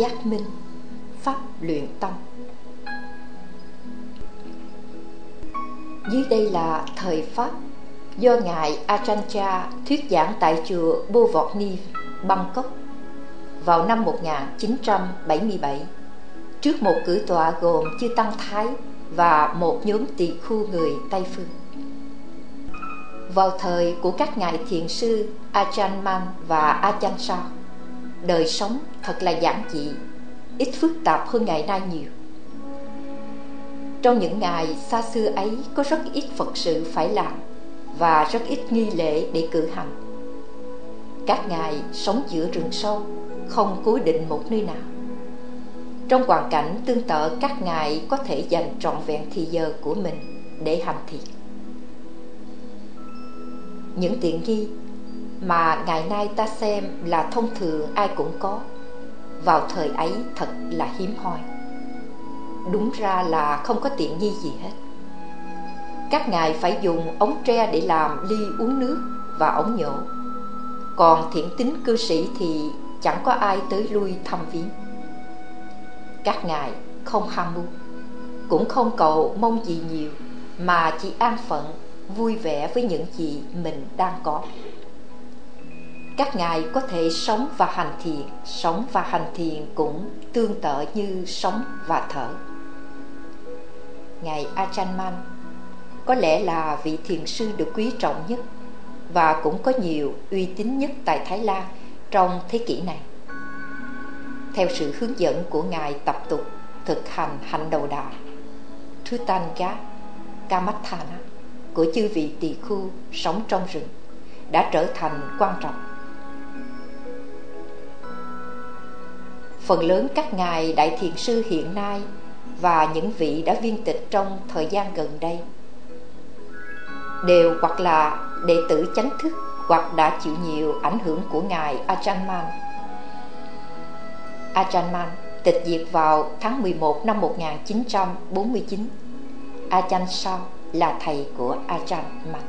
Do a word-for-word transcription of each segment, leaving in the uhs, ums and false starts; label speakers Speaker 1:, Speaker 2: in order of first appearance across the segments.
Speaker 1: giác minh, pháp luyện tâm. Dưới đây là thời Pháp do Ngài Ajahn Chah thuyết giảng tại chùa Bovokni, Bangkok vào năm một nghìn chín trăm bảy mươi bảy trước một cử tọa gồm chư Tăng Thái và một nhóm tỳ khưu người Tây Phương. Vào thời của các ngài thiền sư Ajahn Man và Ajahn Chah, đời sống thật là giản dị, ít phức tạp hơn ngày nay nhiều. Trong những ngày xa xưa ấy có rất ít Phật sự phải làm và rất ít nghi lễ để cử hành. Các ngài sống giữa rừng sâu, không cố định một nơi nào. Trong hoàn cảnh tương tự, các ngài có thể dành trọn vẹn thì giờ của mình để hành thiền. Những tiện nghi mà ngày nay ta xem là thông thường ai cũng có, vào thời ấy thật là hiếm hoi. Đúng ra là không có tiện nghi gì hết. Các ngài phải dùng ống tre để làm ly uống nước và ống nhổ. Còn thiện tín cư sĩ thì chẳng có ai tới lui thăm viếng. Các ngài không ham muốn, cũng không cầu mong gì nhiều, mà chỉ an phận, vui vẻ với những gì mình đang có. Các ngài có thể sống và hành thiền. Sống và hành thiền cũng tương tự như sống và thở. Ngài Ajahn Man có lẽ là vị thiền sư được quý trọng nhất và cũng có nhiều uy tín nhất tại Thái Lan trong thế kỷ này. Theo sự hướng dẫn của ngài tập tục thực hành hạnh đầu đà Thutanga Kamathana của chư vị tỳ khưu sống trong rừng đã trở thành quan trọng. Phần lớn các ngài đại thiền sư hiện nay và những vị đã viên tịch trong thời gian gần đây đều hoặc là đệ tử chánh thức hoặc đã chịu nhiều ảnh hưởng của ngài Ajahn Man. Ajahn Man tịch diệt vào tháng mười một năm một nghìn chín trăm bốn mươi chín. Ajahn Chah là thầy của Ajahn Man.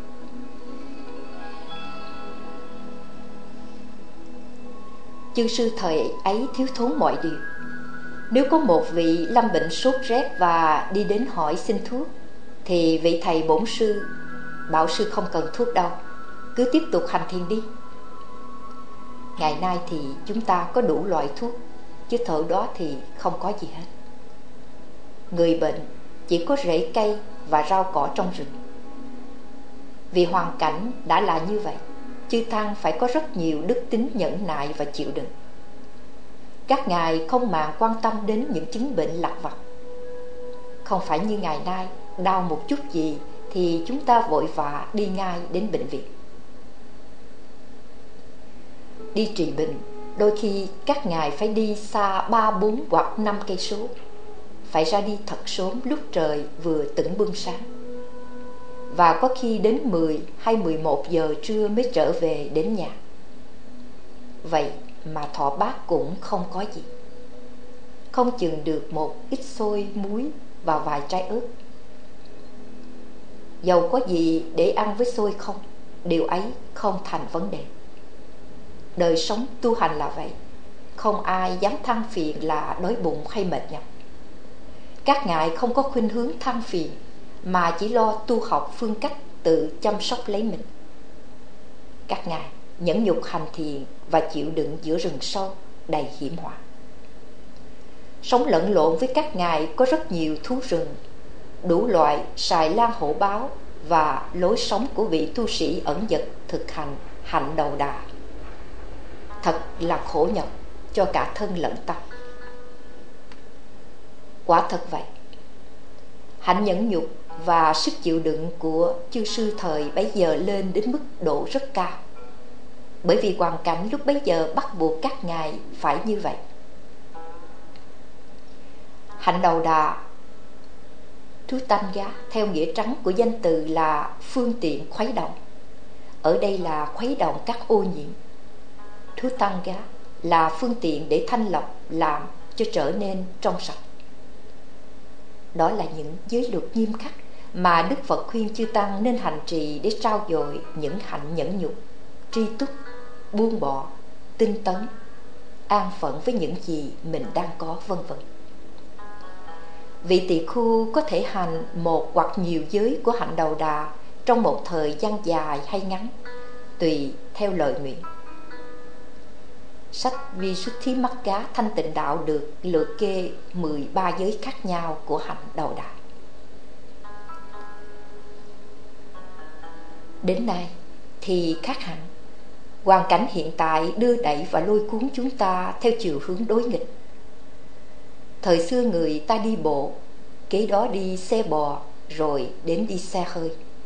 Speaker 1: Chư sư thời ấy thiếu thốn mọi điều. Nếu có một vị lâm bệnh sốt rét và đi đến hỏi xin thuốc, thì vị thầy bổn sư bảo sư không cần thuốc đâu, cứ tiếp tục hành thiền đi. Ngày nay thì chúng ta có đủ loại thuốc, chứ thời đó thì không có gì hết. Người bệnh chỉ có rễ cây và rau cỏ trong rừng. Vì hoàn cảnh đã là như vậy, chư Tăng phải có rất nhiều đức tính nhẫn nại và chịu đựng. Các ngài không màng quan tâm đến những chứng bệnh lặt vặt. Không phải như ngày nay, đau một chút gì thì chúng ta vội vã đi ngay đến bệnh viện. Đi trị bệnh, đôi khi các ngài phải đi xa ba, bốn hoặc năm cây số. Phải ra đi thật sớm lúc trời vừa tửng bưng sáng. Và có khi đến mười hay mười một giờ trưa mới trở về đến nhà. Vậy mà thọ bát cũng không có gì. Không chừng được một ít xôi muối và vài trái ớt. Dầu có gì để ăn với xôi không, điều ấy không thành vấn đề. Đời sống tu hành là vậy. Không ai dám than phiền là đói bụng hay mệt nhọc. Các ngài không có khuynh hướng than phiền, mà chỉ lo tu học phương cách tự chăm sóc lấy mình. Các ngài nhẫn nhục hành thiền và chịu đựng giữa rừng sâu đầy hiểm họa. Sống lẫn lộn với các ngài có rất nhiều thú rừng, đủ loại sài lan hổ báo và lối sống của vị tu sĩ ẩn dật thực hành hạnh đầu đà. Thật là khổ nhọc cho cả thân lẫn tâm. Quả thật vậy, hạnh nhẫn nhục và sức chịu đựng của chư sư thời bấy giờ lên đến mức độ rất cao, bởi vì hoàn cảnh lúc bấy giờ bắt buộc các ngài phải như vậy. Hạnh đầu đà Thutanga theo nghĩa trắng của danh từ là phương tiện khuấy động. Ở đây là khuấy động các ô nhiễm. Thutanga là phương tiện để thanh lọc, làm cho trở nên trong sạch. Đó là những giới luật nghiêm khắc mà Đức Phật khuyên chư Tăng nên hành trì để trau dồi những hạnh nhẫn nhục, tri túc, buông bỏ, tinh tấn, an phận với những gì mình đang có, vân vân. Vị tỳ khưu có thể hành một hoặc nhiều giới của hạnh đầu đà trong một thời gian dài hay ngắn, tùy theo lời nguyện. Sách Visuddhimagga thanh tịnh đạo được liệt kê mười ba giới khác nhau của hạnh đầu đà. Đến nay thì khác hẳn. Hoàn cảnh hiện tại đưa đẩy và lôi cuốn chúng ta theo chiều hướng đối nghịch. Thời xưa người ta đi bộ, kế đó đi xe bò, rồi đến đi xe hơi.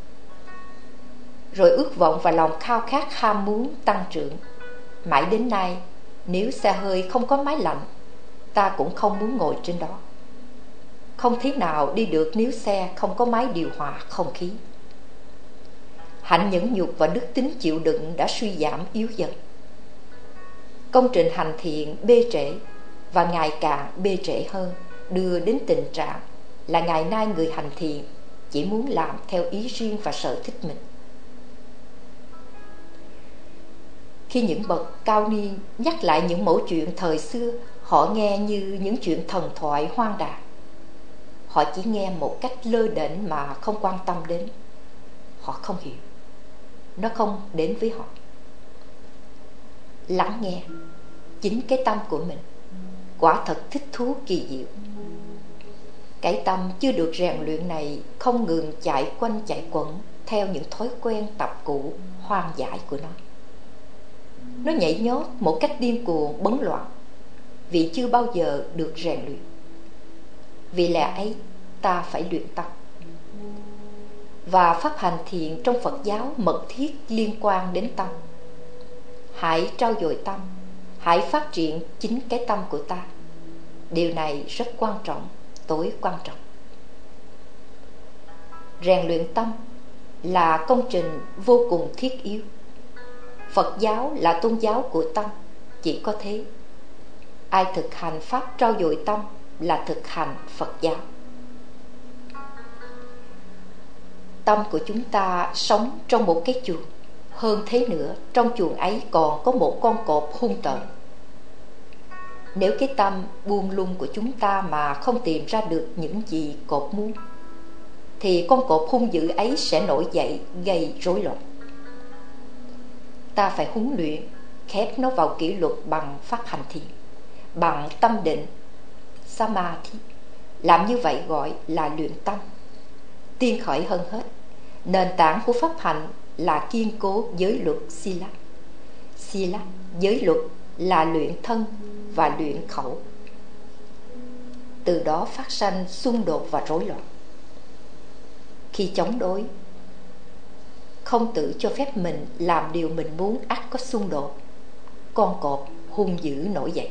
Speaker 1: Rồi ước vọng và lòng khao khát ham muốn tăng trưởng. Mãi đến nay, nếu xe hơi không có máy lạnh, ta cũng không muốn ngồi trên đó. Không thể nào đi được nếu xe không có máy điều hòa không khí. Hạnh nhẫn nhục và đức tính chịu đựng đã suy giảm yếu dần. Công trình hành thiện bê trễ và ngày càng bê trễ hơn, đưa đến tình trạng là ngày nay người hành thiện chỉ muốn làm theo ý riêng và sở thích mình. Khi những bậc cao niên nhắc lại những mẩu chuyện thời xưa, họ nghe như những chuyện thần thoại hoang đà. Họ chỉ nghe một cách lơ đễnh mà không quan tâm đến. Họ không hiểu, nó không đến với họ. Lắng nghe chính cái tâm của mình quả thật thích thú kỳ diệu. Cái tâm chưa được rèn luyện này không ngừng chạy quanh chạy quẩn theo những thói quen tập cũ hoang dại của nó. Nó nhảy nhót một cách điên cuồng bấn loạn vì chưa bao giờ được rèn luyện. Vì lẽ ấy ta phải luyện tâm. Và pháp hành thiện trong Phật giáo mật thiết liên quan đến tâm. Hãy trau dồi tâm, hãy phát triển chính cái tâm của ta. Điều này rất quan trọng, tối quan trọng. Rèn luyện tâm là công trình vô cùng thiết yếu. Phật giáo là tôn giáo của tâm, chỉ có thế. Ai thực hành pháp trau dồi tâm là thực hành Phật giáo. Tâm của chúng ta sống trong một cái chuồng. Hơn thế nữa, trong chuồng ấy còn có một con cọp hung tợn. Nếu cái tâm buông lung của chúng ta mà không tìm ra được những gì cọp muốn, thì con cọp hung dữ ấy sẽ nổi dậy gây rối loạn. Ta phải huấn luyện, khép nó vào kỷ luật bằng pháp hành thiện, bằng tâm định, samadhi. Làm như vậy gọi là luyện tâm. Tiên khởi hơn hết, nền tảng của pháp hành là kiên cố giới luật sila. Sila, giới luật là luyện thân và luyện khẩu. Từ đó phát sanh xung đột và rối loạn. Khi chống đối, không tự cho phép mình làm điều mình muốn, ắt có xung đột. Con cọp hung dữ nổi dậy.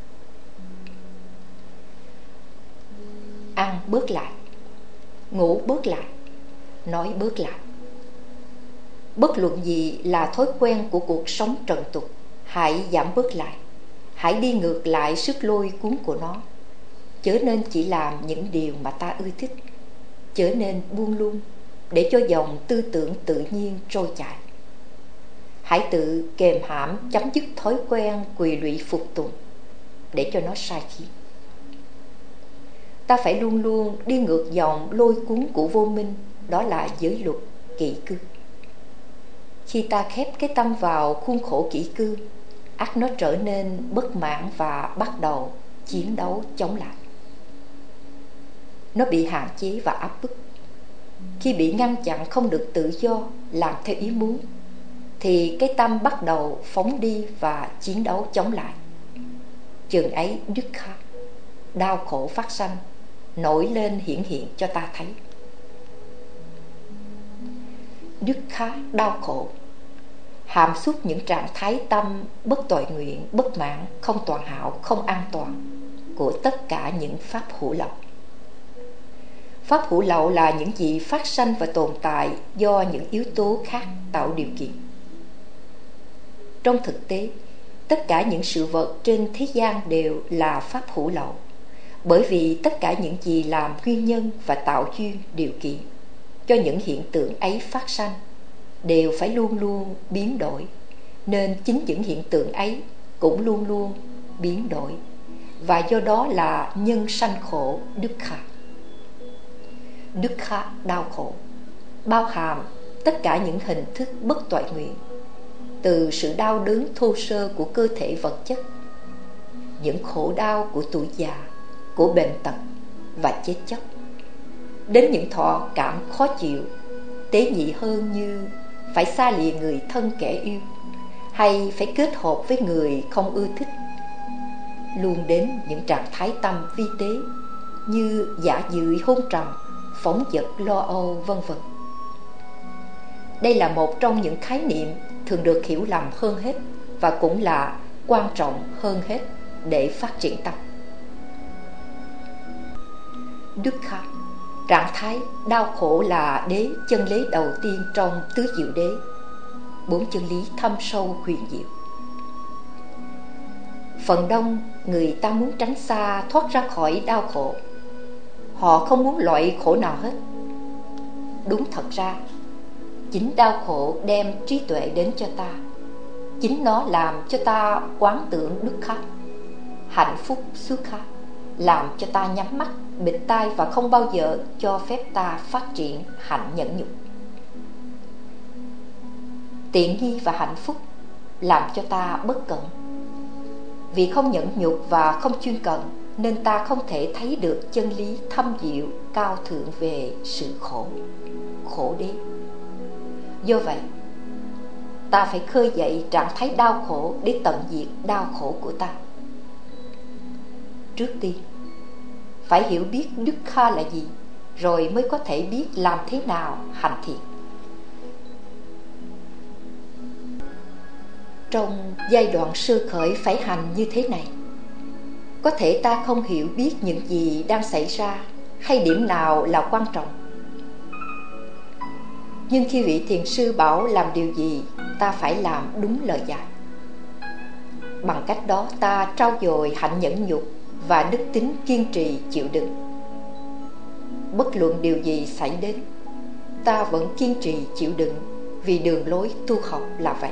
Speaker 1: Ăn bớt lại, ngủ bớt lại, nói bớt lại. Bất luận gì là thói quen của cuộc sống trần tục, hãy giảm bớt lại. Hãy đi ngược lại sức lôi cuốn của nó. Chớ nên chỉ làm những điều mà ta ưa thích. Chớ nên buông lung để cho dòng tư tưởng tự nhiên trôi chảy. Hãy tự kềm hãm chấm dứt thói quen quỳ lụy phục tùng để cho nó sai khiến. Ta phải luôn luôn đi ngược dòng lôi cuốn của vô minh, đó là giới luật kỷ cư. Khi ta khép cái tâm vào khuôn khổ kỷ cư, ắt nó trở nên bất mãn và bắt đầu chiến đấu chống lại. Nó bị hạn chế và áp bức. Khi bị ngăn chặn không được tự do làm theo ý muốn, thì cái tâm bắt đầu phóng đi và chiến đấu chống lại. Chừng ấy dukkha, đau khổ phát sanh, nổi lên hiển hiện cho ta thấy. Dukkha, đau khổ, hàm xúc những trạng thái tâm bất toại nguyện, bất mãn, không toàn hảo, không an toàn của tất cả những pháp hữu lậu. Pháp hữu lậu là những gì phát sanh và tồn tại do những yếu tố khác tạo điều kiện. Trong thực tế, tất cả những sự vật trên thế gian đều là pháp hữu lậu, bởi vì tất cả những gì làm nguyên nhân và tạo duyên điều kiện cho những hiện tượng ấy phát sanh đều phải luôn luôn biến đổi, nên chính những hiện tượng ấy cũng luôn luôn biến đổi, và do đó là nhân sanh khổ dukkha. Dukkha, đau khổ, bao hàm tất cả những hình thức bất toại nguyện, từ sự đau đớn thô sơ của cơ thể vật chất, những khổ đau của tuổi già, của bệnh tật và chết chóc, đến những thọ cảm khó chịu, tế nhị hơn như phải xa lìa người thân kẻ yêu, hay phải kết hợp với người không ưa thích, luôn đến những trạng thái tâm vi tế như dạ dự hôn trầm, phóng dật lo âu, vân vân. Đây là một trong những khái niệm thường được hiểu lầm hơn hết, và cũng là quan trọng hơn hết để phát triển tâm. Dukkha, trạng thái đau khổ, là đế chân lý đầu tiên trong tứ diệu đế, bốn chân lý thâm sâu huyền diệu. Phần đông người ta muốn tránh xa, thoát ra khỏi đau khổ. Họ không muốn loại khổ nào hết. Đúng thật ra, chính đau khổ đem trí tuệ đến cho ta. Chính nó làm cho ta quán tưởng dukkha, hạnh phúc sukha, làm cho ta nhắm mắt, bịt tai và không bao giờ cho phép ta phát triển hạnh nhẫn nhục. Tiện nghi và hạnh phúc làm cho ta bất cẩn. Vì không nhẫn nhục và không chuyên cận, nên ta không thể thấy được chân lý thâm diệu cao thượng về sự khổ, khổ đế. Do vậy, ta phải khơi dậy trạng thái đau khổ để tận diệt đau khổ của ta. Trước tiên, phải hiểu biết dukkha là gì, rồi mới có thể biết làm thế nào hành thiện. Trong giai đoạn sơ khởi phải hành như thế này, có thể ta không hiểu biết những gì đang xảy ra hay điểm nào là quan trọng. Nhưng khi vị thiền sư bảo làm điều gì, ta phải làm đúng lời dạy. Bằng cách đó ta trau dồi hạnh nhẫn nhục và đức tính kiên trì chịu đựng. Bất luận điều gì xảy đến, ta vẫn kiên trì chịu đựng, vì đường lối tu học là vậy.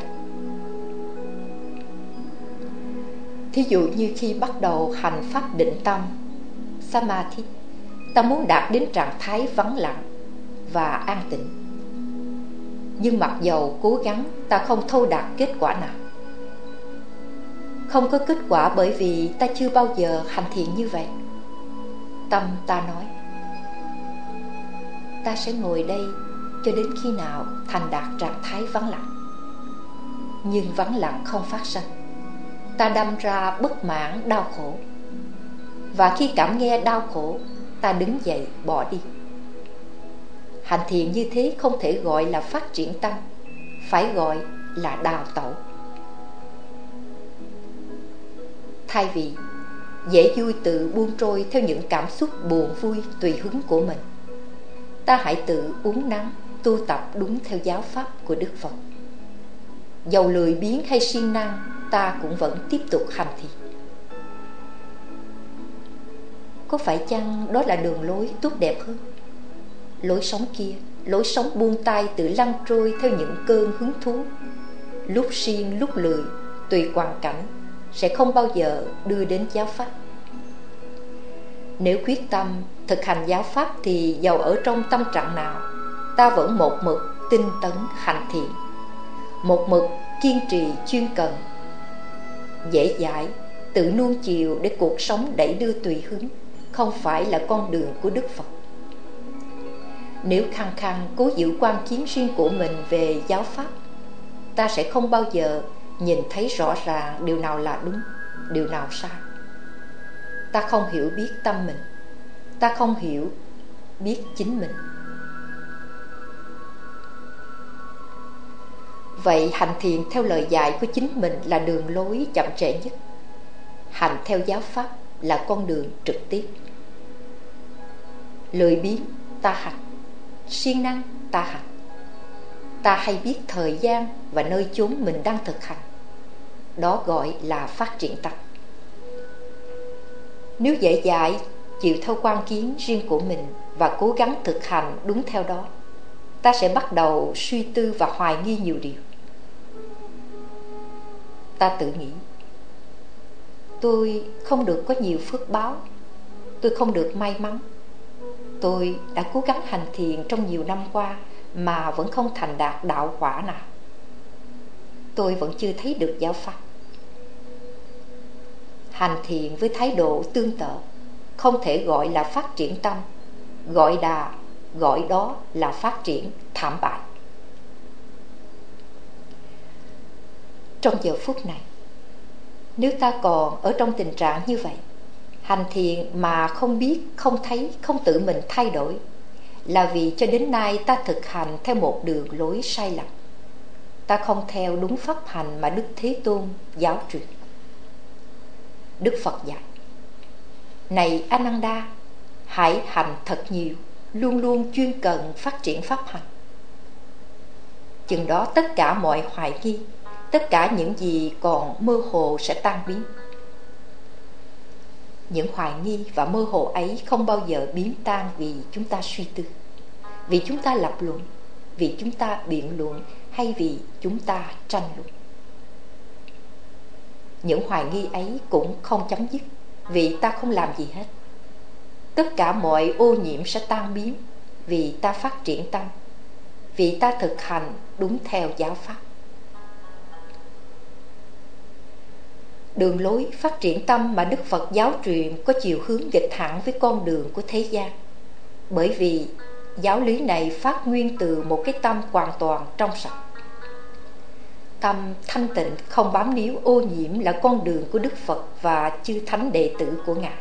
Speaker 1: Thí dụ như khi bắt đầu hành pháp định tâm, Samadhi, ta muốn đạt đến trạng thái vắng lặng và an tĩnh. Nhưng mặc dầu cố gắng, ta không thâu đạt kết quả nào. Không có kết quả bởi vì ta chưa bao giờ hành thiện như vậy. Tâm ta nói, ta sẽ ngồi đây cho đến khi nào thành đạt trạng thái vắng lặng. Nhưng vắng lặng không phát sinh. Ta đâm ra bất mãn, đau khổ. Và khi cảm nghe đau khổ, ta đứng dậy bỏ đi. Hành thiện như thế không thể gọi là phát triển tâm, phải gọi là đào tẩu. Thay vì dễ vui tự buông trôi theo những cảm xúc buồn vui tùy hứng của mình, ta hãy tự uốn nắn tu tập đúng theo giáo pháp của Đức Phật. Dầu lười biếng hay siêng năng, ta cũng vẫn tiếp tục hành thiện. Có phải chăng đó là đường lối tốt đẹp hơn? Lối sống kia, lối sống buông tay tự lăn trôi theo những cơn hứng thú, lúc siêng lúc lười, tùy hoàn cảnh, sẽ không bao giờ đưa đến giáo pháp. Nếu quyết tâm thực hành giáo pháp thì dầu ở trong tâm trạng nào, ta vẫn một mực tinh tấn hành thiện, một mực kiên trì chuyên cần, dễ dãi, tự nuông chiều để cuộc sống đẩy đưa tùy hứng, không phải là con đường của Đức Phật. Nếu khăng khăng cố giữ quan kiến riêng của mình về giáo pháp, ta sẽ không bao giờ nhìn thấy rõ ràng điều nào là đúng, điều nào sai. Ta không hiểu biết tâm mình, ta không hiểu biết chính mình. Vậy hành thiện theo lời dạy của chính mình là đường lối chậm trễ nhất. Hành theo giáo pháp là con đường trực tiếp. Lười biếng ta hành, siêng năng ta hành. Ta hay biết thời gian và nơi chốn mình đang thực hành. Đó gọi là phát triển tâm. Nếu dễ dãi chịu theo quan kiến riêng của mình và cố gắng thực hành đúng theo đó, ta sẽ bắt đầu suy tư và hoài nghi nhiều điều. Ta tự nghĩ, Tôi không được có nhiều phước báo, tôi không được may mắn. Tôi đã cố gắng hành thiền trong nhiều năm qua mà vẫn không thành đạt đạo quả nào. Tôi vẫn chưa thấy được giáo pháp. Hành thiền với thái độ tương tự không thể gọi là phát triển tâm, gọi là gọi đó là phát triển thảm bại. Trong giờ phút này, nếu ta còn ở trong tình trạng như vậy, hành thiền mà không biết, không thấy, không tự mình thay đổi, là vì cho đến nay ta thực hành theo một đường lối sai lầm. Ta không theo đúng pháp hành mà Đức Thế Tôn giáo truyền. Đức Phật dạy: này Ananda, hãy hành thật nhiều, luôn luôn chuyên cần phát triển pháp hành. Chừng đó tất cả mọi hoài nghi, tất cả những gì còn mơ hồ sẽ tan biến. Những hoài nghi và mơ hồ ấy không bao giờ biến tan vì chúng ta suy tư, vì chúng ta lập luận, vì chúng ta biện luận hay vì chúng ta tranh luận. Những hoài nghi ấy cũng không chấm dứt vì ta không làm gì hết. Tất cả mọi ô nhiễm sẽ tan biến vì ta phát triển tâm, vì ta thực hành đúng theo giáo pháp. Đường lối phát triển tâm mà Đức Phật giáo truyền có chiều hướng nghịch hẳn với con đường của thế gian, bởi vì giáo lý này phát nguyên từ một cái tâm hoàn toàn trong sạch. Tâm thanh tịnh không bám níu ô nhiễm là con đường của Đức Phật và chư thánh đệ tử của Ngài.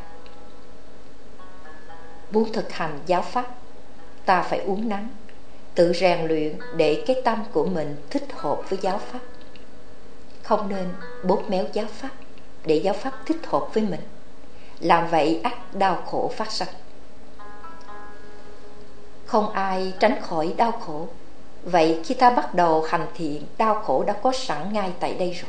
Speaker 1: Muốn thực hành giáo pháp, ta phải uốn nắn, tự rèn luyện để cái tâm của mình thích hợp với giáo pháp. Không nên bóp méo giáo pháp để giáo pháp thích hợp với mình. Làm vậy ắt đau khổ phát sinh. Không ai tránh khỏi đau khổ. Vậy khi ta bắt đầu hành thiện, đau khổ đã có sẵn ngay tại đây rồi.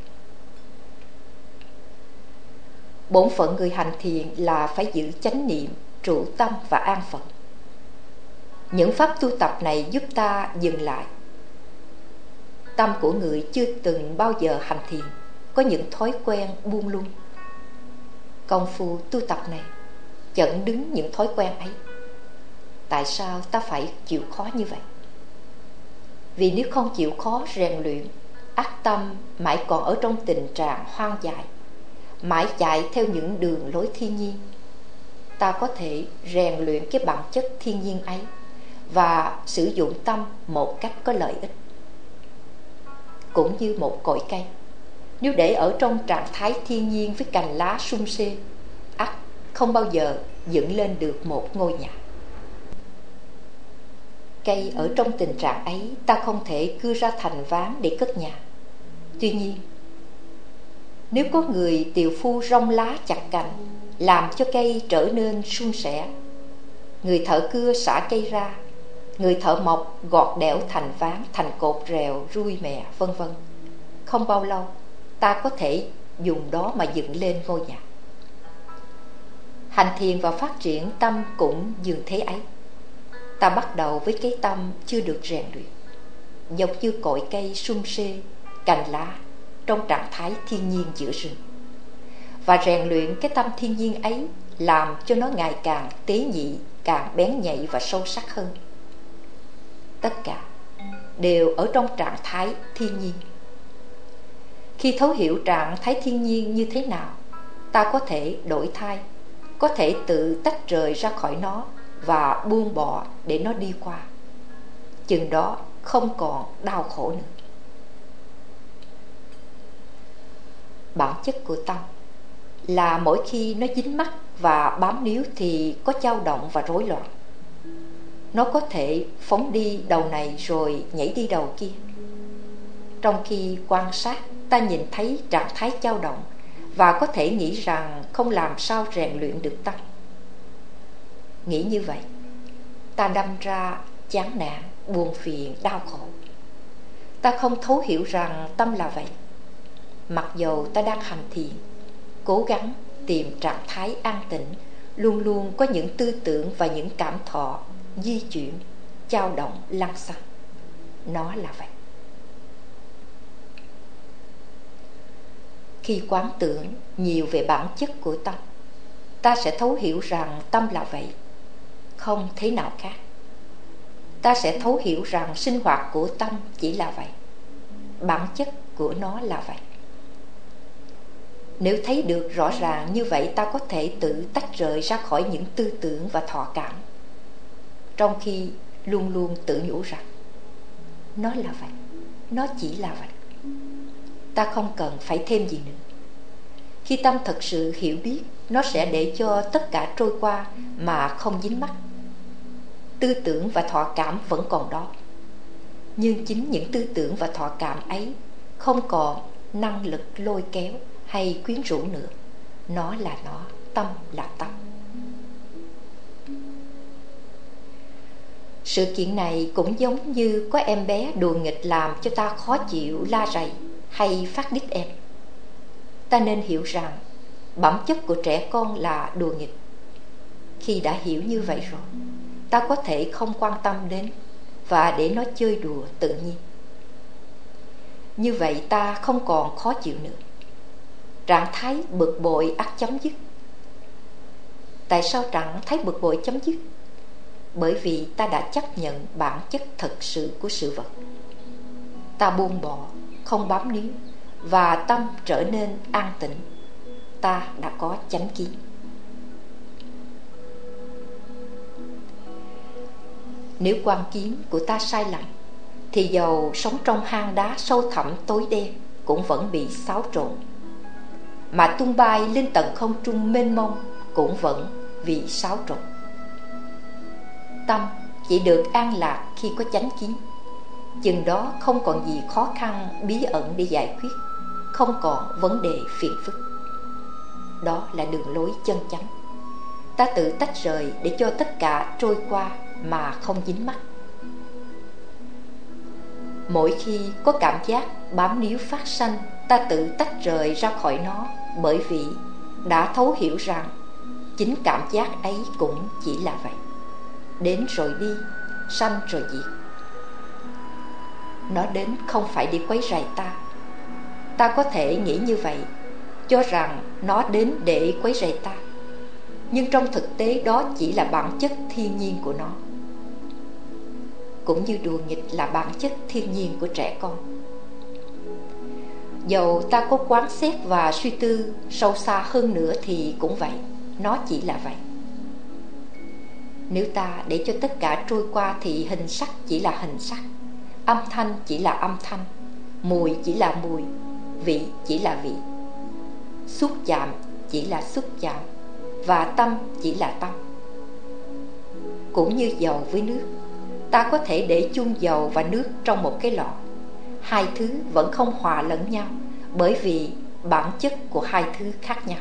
Speaker 1: Bổn phận người hành thiền là phải giữ chánh niệm, trụ tâm và an phận. Những pháp tu tập này giúp ta dừng lại. Tâm của người chưa từng bao giờ hành thiền có những thói quen buông lung. Công phu tu tập này chặn đứng những thói quen ấy. Tại sao ta phải chịu khó như vậy? Vì nếu không chịu khó rèn luyện, ác tâm mãi còn ở trong tình trạng hoang dại, mãi chạy theo những đường lối thiên nhiên. Ta có thể rèn luyện cái bản chất thiên nhiên ấy và sử dụng tâm một cách có lợi ích. Cũng như một cội cây, nếu để ở trong trạng thái thiên nhiên với cành lá sum xê, ắt không bao giờ dựng lên được một ngôi nhà. Cây ở trong tình trạng ấy, ta không thể cưa ra thành ván để cất nhà. Tuy nhiên, nếu có người tiều phu rong lá chặt cành, làm cho cây trở nên suôn sẻ, người thợ cưa xả cây ra, người thợ mộc gọt đẽo thành ván, thành cột rèo, rui mè, vân vân, không bao lâu ta có thể dùng đó mà dựng lên ngôi nhà. Hành thiền và phát triển tâm cũng dường thế ấy. Ta bắt đầu với cái tâm chưa được rèn luyện, giống như cội cây sum xê, cành lá trong trạng thái thiên nhiên giữa rừng, và rèn luyện cái tâm thiên nhiên ấy, làm cho nó ngày càng tế nhị, càng bén nhạy và sâu sắc hơn. Tất cả đều ở trong trạng thái thiên nhiên. Khi thấu hiểu trạng thái thiên nhiên như thế nào, ta có thể đổi thay, có thể tự tách rời ra khỏi nó và buông bỏ để nó đi qua. Chừng đó không còn đau khổ nữa. Bản chất của tâm là mỗi khi nó dính mắc và bám níu thì có dao động và rối loạn. Nó có thể phóng đi đầu này rồi nhảy đi đầu kia. Trong khi quan sát, ta nhìn thấy trạng thái dao động và có thể nghĩ rằng không làm sao rèn luyện được tâm. Nghĩ như vậy, ta đâm ra chán nản, buồn phiền, đau khổ. Ta không thấu hiểu rằng tâm là vậy. Mặc dầu ta đang hành thiền, cố gắng tìm trạng thái an tĩnh, luôn luôn có những tư tưởng và những cảm thọ di chuyển, dao động, lăng xăng. Nó là vậy. Khi quán tưởng nhiều về bản chất của tâm, ta sẽ thấu hiểu rằng tâm là vậy, không thế nào khác. Ta sẽ thấu hiểu rằng sinh hoạt của tâm chỉ là vậy, bản chất của nó là vậy. Nếu thấy được rõ ràng như vậy, ta có thể tự tách rời ra khỏi những tư tưởng và thọ cảm, trong khi luôn luôn tự nhủ rằng nó là vậy, nó chỉ là vậy. Ta không cần phải thêm gì nữa. Khi tâm thật sự hiểu biết, nó sẽ để cho tất cả trôi qua mà không dính mắc. Tư tưởng và thọ cảm vẫn còn đó, nhưng chính những tư tưởng và thọ cảm ấy không còn năng lực lôi kéo hay quyến rũ nữa. Nó là nó, tâm là tâm. Sự kiện này cũng giống như có em bé đùa nghịch làm cho ta khó chịu, la rầy hay phát đít em. Ta nên hiểu rằng bản chất của trẻ con là đùa nghịch. Khi đã hiểu như vậy rồi, ta có thể không quan tâm đến và để nó chơi đùa tự nhiên. Như vậy ta không còn khó chịu nữa. Trạng thái bực bội ắt chấm dứt. Tại sao trạng thái bực bội chấm dứt? Bởi vì ta đã chấp nhận bản chất thật sự của sự vật. Ta buông bỏ, không bám níu, và tâm trở nên an tịnh. Ta đã có chánh kiến. Nếu quan kiến của ta sai lầm, thì dầu sống trong hang đá sâu thẳm tối đen cũng vẫn bị xáo trộn, mà tung bay lên tận không trung mênh mông cũng vẫn bị xáo trộn. Tâm chỉ được an lạc khi có chánh kiến. Chừng đó không còn gì khó khăn bí ẩn để giải quyết, không còn vấn đề phiền phức. Đó là đường lối chân chánh. Ta tự tách rời để cho tất cả trôi qua mà không dính mắc. Mỗi khi có cảm giác bám níu phát sanh, ta tự tách rời ra khỏi nó, bởi vì đã thấu hiểu rằng chính cảm giác ấy cũng chỉ là vậy, đến rồi đi, sanh rồi diệt. Nó đến không phải để quấy rầy ta. Ta có thể nghĩ như vậy, cho rằng nó đến để quấy rầy ta, nhưng trong thực tế đó chỉ là bản chất thiên nhiên của nó. Cũng như đùa nghịch là bản chất thiên nhiên của trẻ con. Dầu ta có quán xét và suy tư sâu xa hơn nữa thì cũng vậy, nó chỉ là vậy. Nếu ta để cho tất cả trôi qua thì hình sắc chỉ là hình sắc, âm thanh chỉ là âm thanh, mùi chỉ là mùi, vị chỉ là vị, xúc chạm chỉ là xúc chạm, và tâm chỉ là tâm. Cũng như dầu với nước, ta có thể để chung dầu và nước trong một cái lọ. Hai thứ vẫn không hòa lẫn nhau, bởi vì bản chất của hai thứ khác nhau.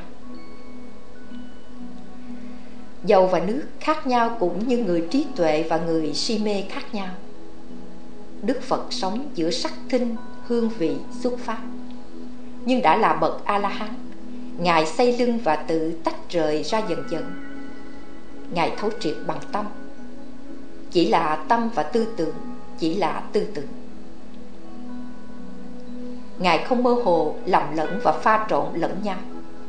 Speaker 1: Dầu và nước khác nhau cũng như người trí tuệ và người si mê khác nhau. Đức Phật sống giữa sắc thinh, hương vị, xuất phát, nhưng đã là bậc A-la-hán. Ngài xây lưng và tự tách rời ra dần dần. Ngài thấu triệt bằng tâm. Chỉ là tâm và tư tưởng, chỉ là tư tưởng. Ngài không mơ hồ, lầm lẫn và pha trộn lẫn nhau.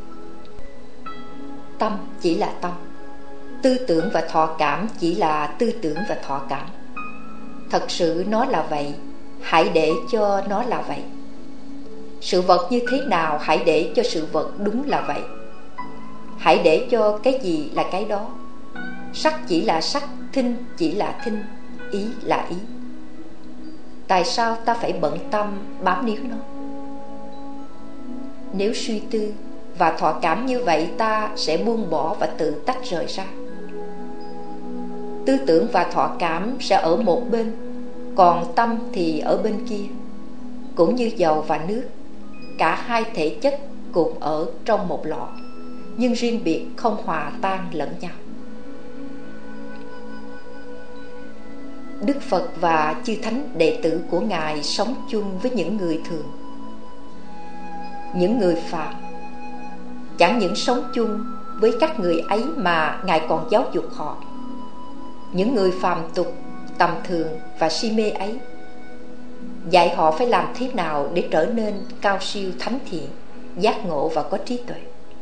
Speaker 1: Tâm chỉ là tâm, tư tưởng và thọ cảm chỉ là tư tưởng và thọ cảm. Thật sự nó là vậy, hãy để cho nó là vậy. Sự vật như thế nào, hãy để cho sự vật đúng là vậy. Hãy để cho cái gì là cái đó. Sắc chỉ là sắc, thinh chỉ là thinh, ý là ý. Tại sao ta phải bận tâm bám níu nó? Nếu suy tư và thọ cảm như vậy, ta sẽ buông bỏ và tự tách rời ra. Tư tưởng và thọ cảm sẽ ở một bên, còn tâm thì ở bên kia. Cũng như dầu và nước, cả hai thể chất cùng ở trong một lọ, nhưng riêng biệt không hòa tan lẫn nhau. Đức Phật và chư thánh đệ tử của Ngài sống chung với những người thường, những người phàm. Chẳng những sống chung với các người ấy mà Ngài còn giáo dục họ. Những người phàm tục, tầm thường và si mê ấy, dạy họ phải làm thế nào để trở nên cao siêu thánh thiện, giác ngộ và có trí tuệ.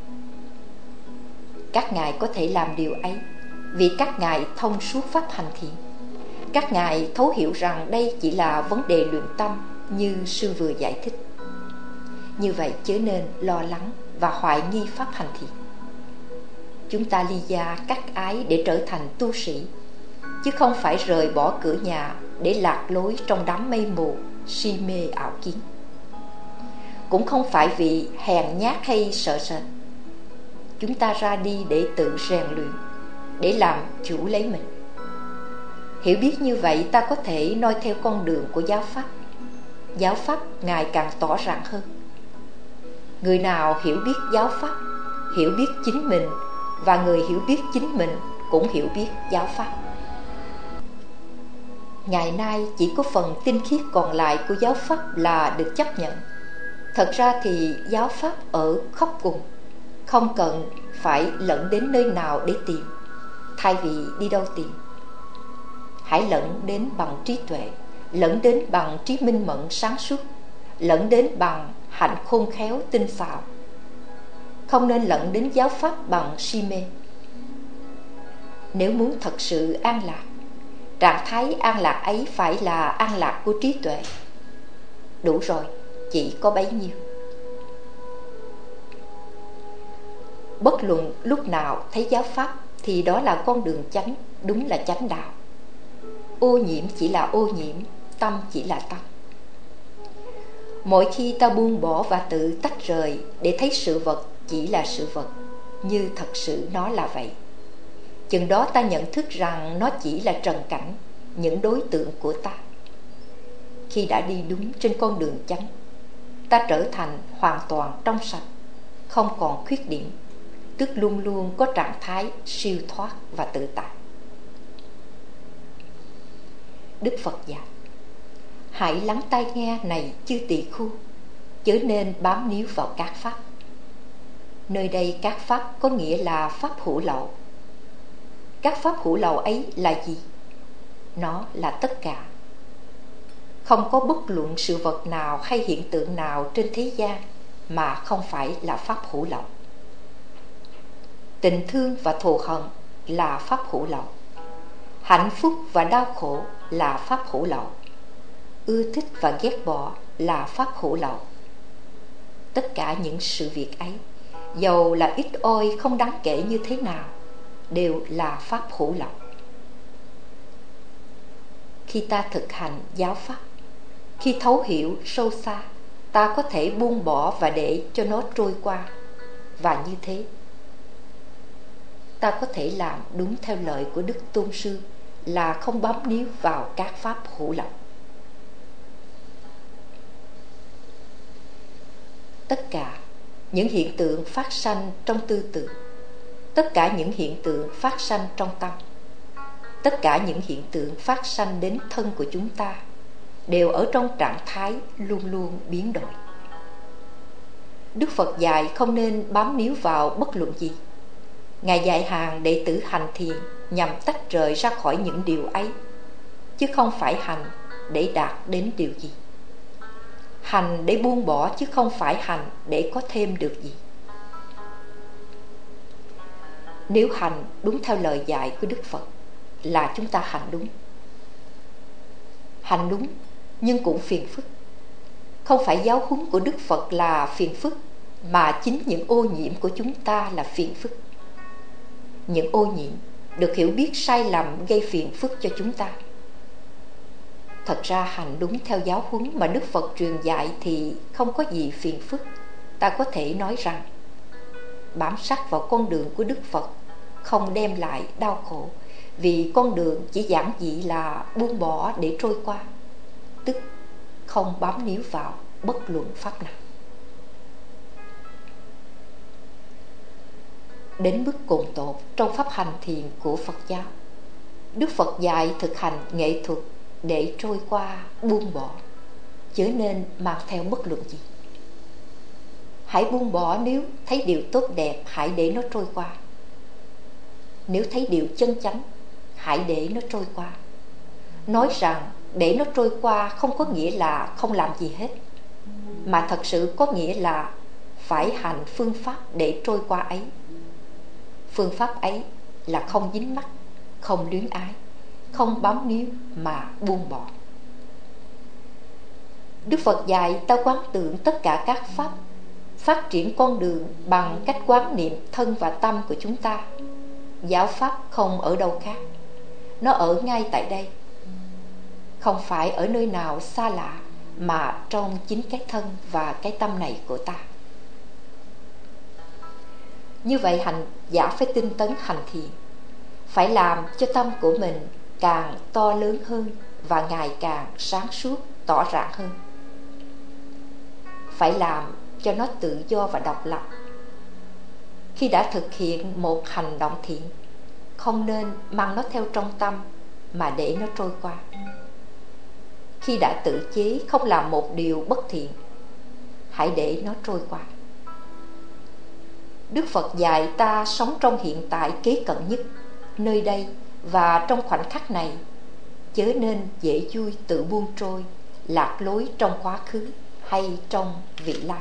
Speaker 1: Các ngài có thể làm điều ấy vì các ngài thông suốt pháp hành thiện. Các ngài thấu hiểu rằng đây chỉ là vấn đề luyện tâm như sư vừa giải thích. Như vậy chớ nên lo lắng và hoài nghi pháp hành thiện. Chúng ta ly gia cắt ái để trở thành tu sĩ, chứ không phải rời bỏ cửa nhà để lạc lối trong đám mây mù si mê ảo kiến. Cũng không phải vì hèn nhát hay sợ sệt. Chúng ta ra đi để tự rèn luyện, để làm chủ lấy mình. Hiểu biết như vậy, ta có thể noi theo con đường của giáo pháp. Giáo pháp ngày càng tỏ ràng hơn. Người nào hiểu biết giáo pháp, hiểu biết chính mình, và người hiểu biết chính mình cũng hiểu biết giáo pháp. Ngày nay chỉ có phần tinh khiết còn lại của giáo pháp là được chấp nhận. Thật ra thì giáo pháp ở khắp cùng, không cần phải lẫn đến nơi nào để tìm. Thay vì đi đâu tìm, hãy lẫn đến bằng trí tuệ, lẫn đến bằng trí minh mẫn sáng suốt, lẫn đến bằng hạnh khôn khéo tinh xảo. Không nên lẫn đến giáo pháp bằng si mê. Nếu muốn thật sự an lạc, trạng thái an lạc ấy phải là an lạc của trí tuệ. Đủ rồi, chỉ có bấy nhiêu. Bất luận lúc nào thấy giáo pháp thì đó là con đường chánh, đúng là chánh đạo. Ô nhiễm chỉ là ô nhiễm, tâm chỉ là tâm. Mỗi khi ta buông bỏ và tự tách rời để thấy sự vật chỉ là sự vật, như thật sự nó là vậy, chừng đó ta nhận thức rằng nó chỉ là trần cảnh, những đối tượng của ta. Khi đã đi đúng trên con đường chánh, ta trở thành hoàn toàn trong sạch, không còn khuyết điểm, tức luôn luôn có trạng thái siêu thoát và tự tại. Đức Phật dạy: hãy lắng tai nghe này chư tỳ khưu, chớ nên bám níu vào các pháp. Nơi đây các pháp có nghĩa là pháp hữu lậu. Các pháp hữu lậu ấy là gì? Nó là tất cả. Không có bất luận sự vật nào hay hiện tượng nào trên thế gian mà không phải là pháp hữu lậu. Tình thương và thù hận là pháp hữu lậu. Hạnh phúc và đau khổ là pháp hữu lậu. Ưa thích và ghét bỏ là pháp hữu lậu. Tất cả những sự việc ấy, dầu là ít oi không đáng kể như thế nào, đều là pháp hữu lậu. Khi ta thực hành giáo pháp, khi thấu hiểu sâu xa, ta có thể buông bỏ và để cho nó trôi qua. Và như thế, ta có thể làm đúng theo lời của Đức Tôn Sư là không bám níu vào các pháp hữu lậu. Tất cả những hiện tượng phát sanh trong tư tưởng, tất cả những hiện tượng phát sanh trong tâm, tất cả những hiện tượng phát sanh đến thân của chúng ta đều ở trong trạng thái luôn luôn biến đổi. Đức Phật dạy không nên bám níu vào bất luận gì. Ngài dạy hàng đệ tử hành thiền nhằm tách rời ra khỏi những điều ấy, chứ không phải hành để đạt đến điều gì. Hành để buông bỏ, chứ không phải hành để có thêm được gì. Nếu hành đúng theo lời dạy của Đức Phật là chúng ta hành đúng. Hành đúng nhưng cũng phiền phức. Không phải giáo huấn của Đức Phật là phiền phức, mà chính những ô nhiễm của chúng ta là phiền phức. Những ô nhiễm được hiểu biết sai lầm gây phiền phức cho chúng ta. Thật ra hành đúng theo giáo huấn mà Đức Phật truyền dạy thì không có gì phiền phức. Ta có thể nói rằng bám sát vào con đường của Đức Phật không đem lại đau khổ, vì con đường chỉ giản dị là buông bỏ để trôi qua, tức không bám níu vào bất luận pháp nào. Đến mức cùng tột trong pháp hành thiền của Phật giáo, Đức Phật dạy thực hành nghệ thuật để trôi qua, buông bỏ, chớ nên mang theo bất luận gì. Hãy buông bỏ nếu thấy điều tốt đẹp, hãy để nó trôi qua. Nếu thấy điều chân chánh, hãy để nó trôi qua. Nói rằng để nó trôi qua không có nghĩa là không làm gì hết, mà thật sự có nghĩa là phải hành phương pháp để trôi qua ấy. Phương pháp ấy là không dính mắc, không luyến ái, không bám níu mà buông bỏ. Đức Phật dạy ta quán tưởng tất cả các pháp, phát triển con đường bằng cách quán niệm thân và tâm của chúng ta. Giáo pháp không ở đâu khác, nó ở ngay tại đây, không phải ở nơi nào xa lạ, mà trong chính cái thân và cái tâm này của ta. Như vậy hành giả phải tinh tấn hành thiền, phải làm cho tâm của mình càng to lớn hơn và ngày càng sáng suốt, tỏ rạng hơn. Phải làm cho nó tự do và độc lập. Khi đã thực hiện một hành động thiện, không nên mang nó theo trong tâm mà để nó trôi qua. Khi đã tự chế không làm một điều bất thiện, hãy để nó trôi qua. Đức Phật dạy ta sống trong hiện tại kế cận nhất, nơi đây và trong khoảnh khắc này, chớ nên dễ vui tự buông trôi, lạc lối trong quá khứ hay trong vị lai.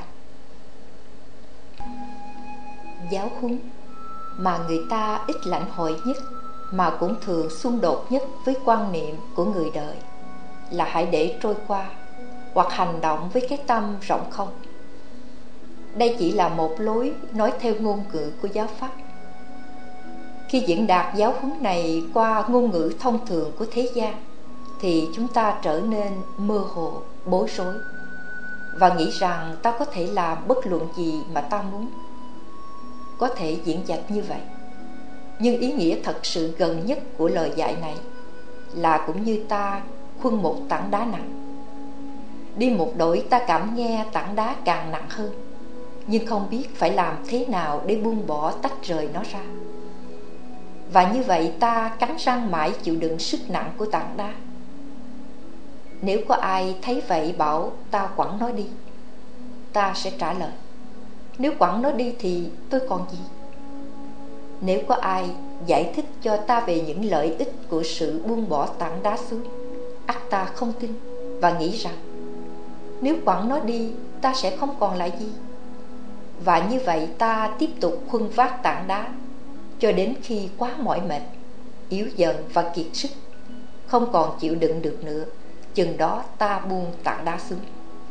Speaker 1: Giáo huấn mà người ta ít lãnh hội nhất, mà cũng thường xung đột nhất với quan niệm của người đời, là hãy để trôi qua, hoặc hành động với cái tâm rộng không. Đây chỉ là một lối nói theo ngôn ngữ của giáo pháp. Khi diễn đạt giáo huấn này qua ngôn ngữ thông thường của thế gian, thì chúng ta trở nên mơ hồ, bối rối, và nghĩ rằng ta có thể làm bất luận gì mà ta muốn. Có thể diễn dạch như vậy, nhưng ý nghĩa thật sự gần nhất của lời dạy này là cũng như ta khuân một tảng đá nặng. Đi một đổi ta cảm nghe tảng đá càng nặng hơn, nhưng không biết phải làm thế nào để buông bỏ tách rời nó ra. Và như vậy ta cắn răng mãi chịu đựng sức nặng của tảng đá. Nếu có ai thấy vậy bảo ta quẳng nó đi, ta sẽ trả lời: nếu quẳng nó đi thì tôi còn gì? Nếu có ai giải thích cho ta về những lợi ích của sự buông bỏ tảng đá xuống, ắt ta không tin và nghĩ rằng nếu quẳng nó đi ta sẽ không còn lại gì. Và như vậy ta tiếp tục khuân vác tảng đá cho đến khi quá mỏi mệt, yếu dần và kiệt sức, không còn chịu đựng được nữa, chừng đó ta buông tảng đá xuống.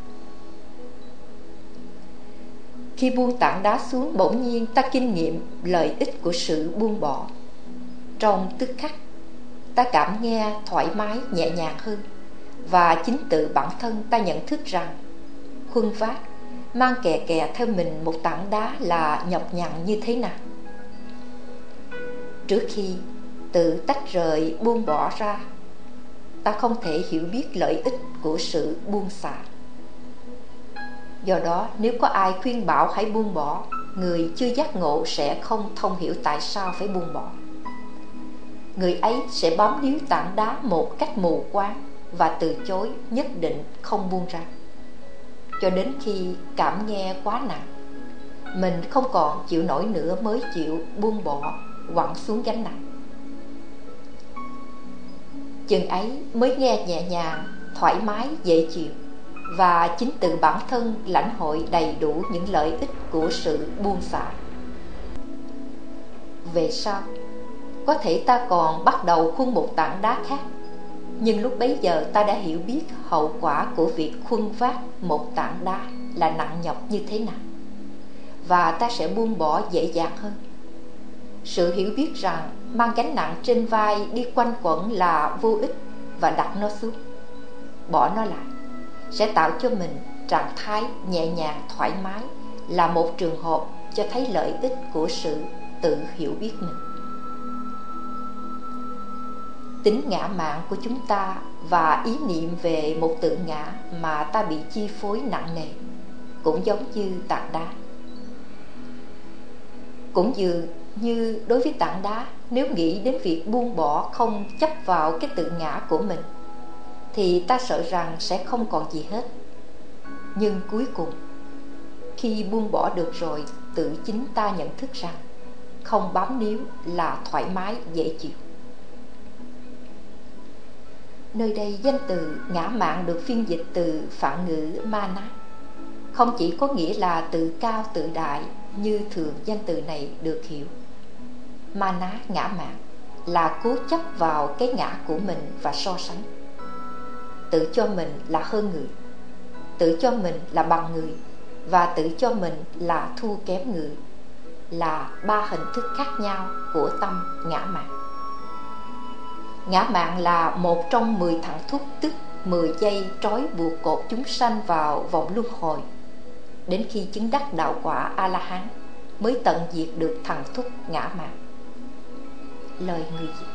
Speaker 1: Khi buông tảng đá xuống, bỗng nhiên ta kinh nghiệm lợi ích của sự buông bỏ. Trong tức khắc, ta cảm nghe thoải mái, nhẹ nhàng hơn, và chính tự bản thân ta nhận thức rằng khuân vác, mang kè kè theo mình một tảng đá là nhọc nhằn như thế nào. Trước khi tự tách rời buông bỏ ra, ta không thể hiểu biết lợi ích của sự buông xả. Do đó, nếu có ai khuyên bảo hãy buông bỏ, người chưa giác ngộ sẽ không thông hiểu tại sao phải buông bỏ. Người ấy sẽ bám níu tảng đá một cách mù quáng và từ chối, nhất định không buông ra, cho đến khi cảm nghe quá nặng, mình không còn chịu nổi nữa mới chịu buông bỏ, quẳng xuống gánh nặng. Chừng ấy mới nghe nhẹ nhàng, thoải mái, dễ chịu, và chính từ bản thân lãnh hội đầy đủ những lợi ích của sự buông xả. Về sau, có thể ta còn bắt đầu khuân một tảng đá khác, nhưng lúc bấy giờ ta đã hiểu biết hậu quả của việc khuân vác một tảng đá là nặng nhọc như thế nào, và ta sẽ buông bỏ dễ dàng hơn. Sự hiểu biết rằng mang gánh nặng trên vai đi quanh quẩn là vô ích và đặt nó xuống, bỏ nó lại, sẽ tạo cho mình trạng thái nhẹ nhàng, thoải mái, là một trường hợp cho thấy lợi ích của sự tự hiểu biết mình. Tính ngã mạn của chúng ta và ý niệm về một tự ngã mà ta bị chi phối nặng nề cũng giống như tảng đá. Cũng như, như đối với tảng đá, nếu nghĩ đến việc buông bỏ không chấp vào cái tự ngã của mình, thì ta sợ rằng sẽ không còn gì hết. Nhưng cuối cùng, khi buông bỏ được rồi, tự chính ta nhận thức rằng không bám níu là thoải mái, dễ chịu. Nơi đây danh từ ngã mạn được phiên dịch từ phạn ngữ ma nát, không chỉ có nghĩa là tự cao tự đại như thường danh từ này được hiểu. Mana, ngã mạn, là cố chấp vào cái ngã của mình và so sánh, tự cho mình là hơn người, tự cho mình là bằng người và tự cho mình là thua kém người, là ba hình thức khác nhau của tâm ngã mạn. Ngã mạn là một trong mười thẳng thúc, tức mười dây trói buộc cột chúng sanh vào vòng luân hồi, đến khi chứng đắc đạo quả A-la-hán mới tận diệt được thẳng thúc ngã mạn. Lời người Việt.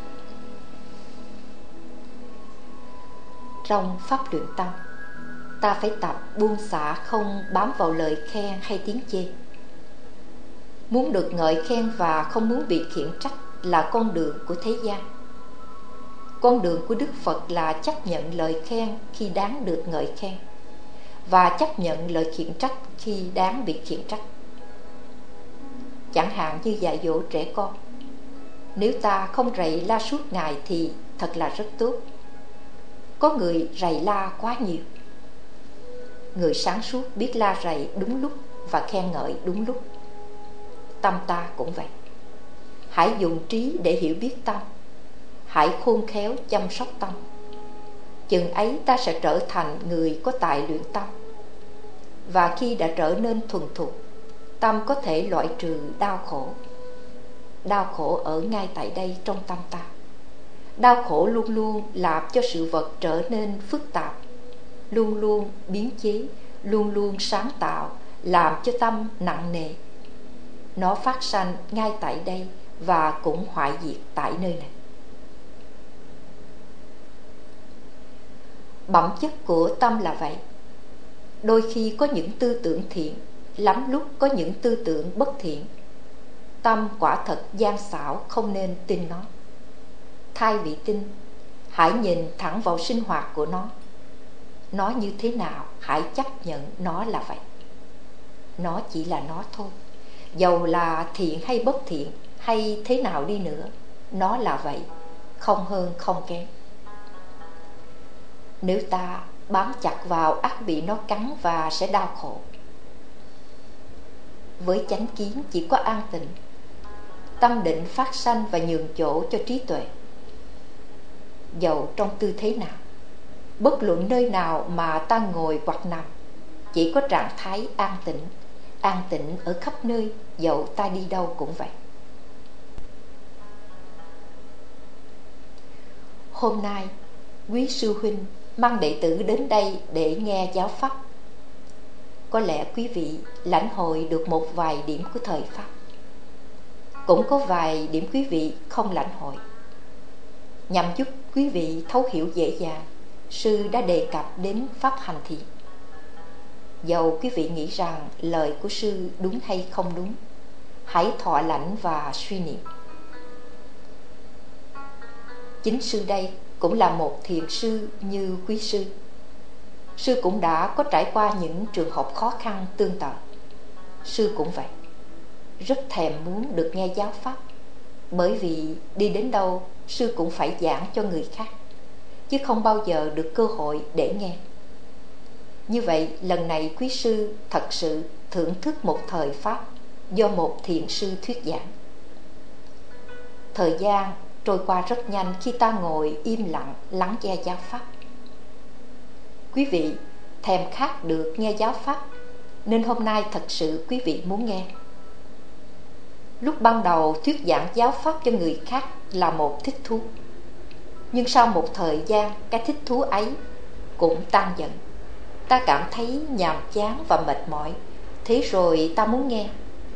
Speaker 1: Trong pháp luyện tâm, ta phải tập buông xả, không bám vào lời khen hay tiếng chê. Muốn được ngợi khen và không muốn bị khiển trách là con đường của thế gian. Con đường của Đức Phật là chấp nhận lời khen khi đáng được ngợi khen, và chấp nhận lời khiển trách khi đáng bị khiển trách. Chẳng hạn như dạy dỗ trẻ con, nếu ta không rầy la suốt ngày thì thật là rất tốt. Có người rầy la quá nhiều. Người sáng suốt biết la rầy đúng lúc và khen ngợi đúng lúc. Tâm ta cũng vậy. Hãy dùng trí để hiểu biết tâm. Hãy khôn khéo chăm sóc tâm. Chừng ấy ta sẽ trở thành người có tài luyện tâm. Và khi đã trở nên thuần thục, tâm có thể loại trừ đau khổ. Đau khổ ở ngay tại đây trong tâm ta. Đau khổ luôn luôn làm cho sự vật trở nên phức tạp, luôn luôn biến chế, luôn luôn sáng tạo, làm cho tâm nặng nề. Nó phát sanh ngay tại đây và cũng hoại diệt tại nơi này. Bẩm chất của tâm là vậy. Đôi khi có những tư tưởng thiện, lắm lúc có những tư tưởng bất thiện. Tâm quả thật gian xảo, không nên tin nó. Thay vì tin, hãy nhìn thẳng vào sinh hoạt của nó. Nó như thế nào, hãy chấp nhận nó là vậy. Nó chỉ là nó thôi. Dầu là thiện hay bất thiện, hay thế nào đi nữa, nó là vậy, không hơn không kém. Nếu ta bám chặt vào, ắt bị nó cắn và sẽ đau khổ. Với chánh kiến chỉ có an tịnh, tâm định phát sanh và nhường chỗ cho trí tuệ. Dầu trong tư thế nào, bất luận nơi nào mà ta ngồi hoặc nằm, chỉ có trạng thái an tĩnh. An tĩnh ở khắp nơi, dầu ta đi đâu cũng vậy. Hôm nay, quý sư huynh mang đệ tử đến đây để nghe giáo pháp. Có lẽ quý vị lãnh hội được một vài điểm của thời pháp. Cũng có vài điểm quý vị không lãnh hội. Nhằm giúp quý vị thấu hiểu dễ dàng, sư đã đề cập đến pháp hành thiện. Dầu quý vị nghĩ rằng lời của sư đúng hay không đúng, hãy thọ lãnh và suy niệm. Chính sư đây cũng là một thiền sư như quý sư. Sư cũng đã có trải qua những trường hợp khó khăn tương tự. Sư cũng vậy, rất thèm muốn được nghe giáo pháp, bởi vì đi đến đâu sư cũng phải giảng cho người khác, chứ không bao giờ được cơ hội để nghe. Như vậy lần này quý sư thật sự thưởng thức một thời pháp do một thiền sư thuyết giảng. Thời gian trôi qua rất nhanh khi ta ngồi im lặng lắng nghe giáo pháp. Quý vị thèm khát được nghe giáo pháp, nên hôm nay thật sự quý vị muốn nghe. Lúc ban đầu thuyết giảng giáo pháp cho người khác là một thích thú, nhưng sau một thời gian, cái thích thú ấy cũng tan dần. Ta cảm thấy nhàm chán và mệt mỏi, thế rồi ta muốn nghe.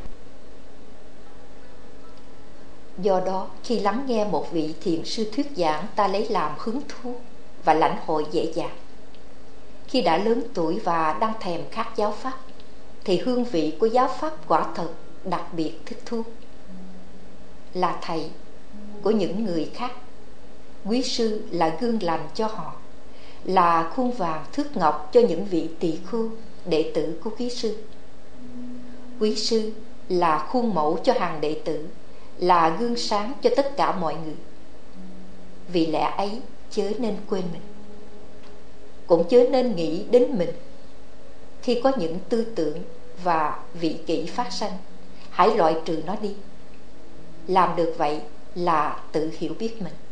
Speaker 1: Do đó, khi lắng nghe một vị thiền sư thuyết giảng, ta lấy làm hứng thú và lãnh hội dễ dàng. Khi đã lớn tuổi và đang thèm khát giáo pháp, thì hương vị của giáo pháp quả thật đặc biệt thích thú. Là thầy của những người khác, quý sư là gương lành cho họ, là khuôn vàng thước ngọc cho những vị tỳ khưu đệ tử của quý sư. Quý sư là khuôn mẫu cho hàng đệ tử, là gương sáng cho tất cả mọi người. Vì lẽ ấy chớ nên quên mình, cũng chớ nên nghĩ đến mình. Khi có những tư tưởng và vị kỷ phát sanh, hãy loại trừ nó đi. Làm được vậy là tự hiểu biết mình.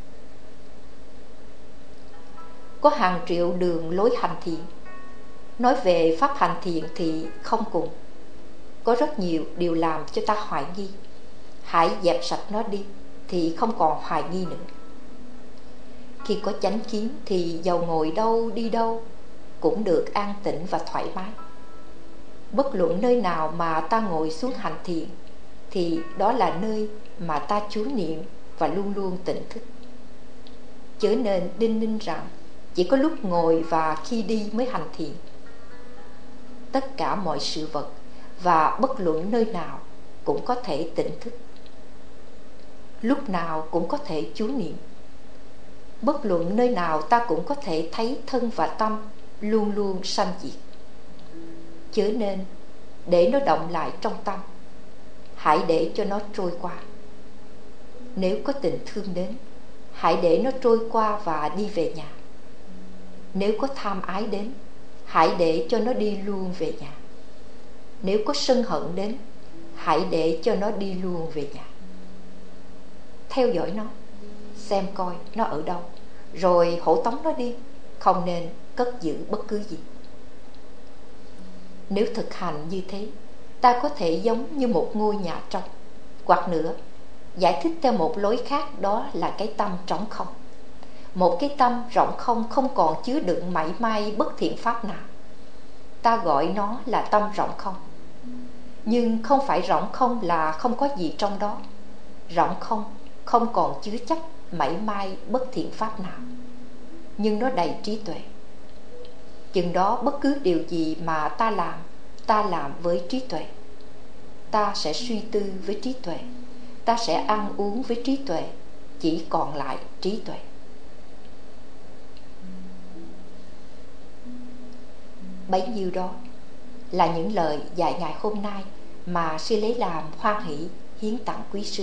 Speaker 1: Có hàng triệu đường lối hành thiện. Nói về pháp hành thiện thì không cùng. Có rất nhiều điều làm cho ta hoài nghi. Hãy dẹp sạch nó đi thì không còn hoài nghi nữa. Khi có chánh kiến thì dầu ngồi đâu đi đâu cũng được an tĩnh và thoải mái. Bất luận nơi nào mà ta ngồi xuống hành thiện thì đó là nơi mà ta chú niệm và luôn luôn tỉnh thức. Chớ nên đinh ninh rằng chỉ có lúc ngồi và khi đi mới hành thiện. Tất cả mọi sự vật và bất luận nơi nào cũng có thể tỉnh thức. Lúc nào cũng có thể chú niệm. Bất luận nơi nào ta cũng có thể thấy thân và tâm luôn luôn sanh diệt. Chớ nên để nó động lại trong tâm, hãy để cho nó trôi qua. Nếu có tình thương đến, hãy để nó trôi qua và đi về nhà. Nếu có tham ái đến, hãy để cho nó đi luôn về nhà. Nếu có sân hận đến, hãy để cho nó đi luôn về nhà. Theo dõi nó, xem coi nó ở đâu, rồi hộ tống nó đi, không nên cất giữ bất cứ gì. Nếu thực hành như thế, ta có thể giống như một ngôi nhà trong. Hoặc nữa, giải thích theo một lối khác, đó là cái tâm trống không. Một cái tâm rỗng không, không còn chứa đựng mảy may bất thiện pháp nào. Ta gọi nó là tâm rỗng không. Nhưng không phải rỗng không là không có gì trong đó. Rỗng không không còn chứa chấp mảy may bất thiện pháp nào, nhưng nó đầy trí tuệ. Chừng đó bất cứ điều gì mà ta làm, ta làm với trí tuệ. Ta sẽ suy tư với trí tuệ. Ta sẽ ăn uống với trí tuệ. Chỉ còn lại trí tuệ. Bấy nhiêu đó là những lời dạy ngày hôm nay mà sư lấy làm hoan hỷ hiến tặng quý sư.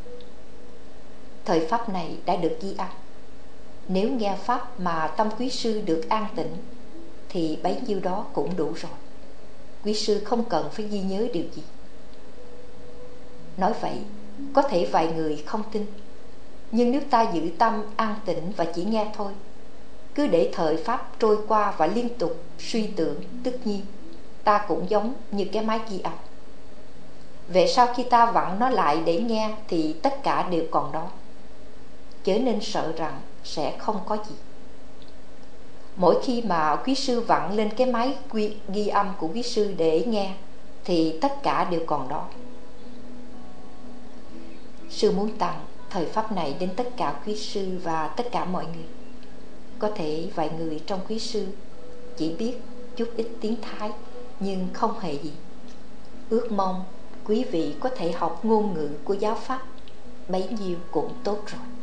Speaker 1: Thời pháp này đã được ghi âm. Nếu nghe pháp mà tâm quý sư được an tĩnh thì bấy nhiêu đó cũng đủ rồi. Quý sư không cần phải ghi nhớ điều gì. Nói vậy, có thể vài người không tin. Nhưng nếu ta giữ tâm an tĩnh và chỉ nghe thôi, cứ để thời pháp trôi qua và liên tục suy tưởng, tất nhiên ta cũng giống như cái máy ghi âm. Về sau khi ta vặn nó lại để nghe thì tất cả đều còn đó. Chớ nên sợ rằng sẽ không có gì. Mỗi khi mà quý sư vặn lên cái máy ghi, ghi âm của quý sư để nghe thì tất cả đều còn đó. Sư muốn tặng thời pháp này đến tất cả quý sư và tất cả mọi người. Có thể vài người trong quý sư chỉ biết chút ít tiếng Thái nhưng không hề gì. Ước mong quý vị có thể học ngôn ngữ của giáo pháp, bấy nhiêu cũng tốt rồi.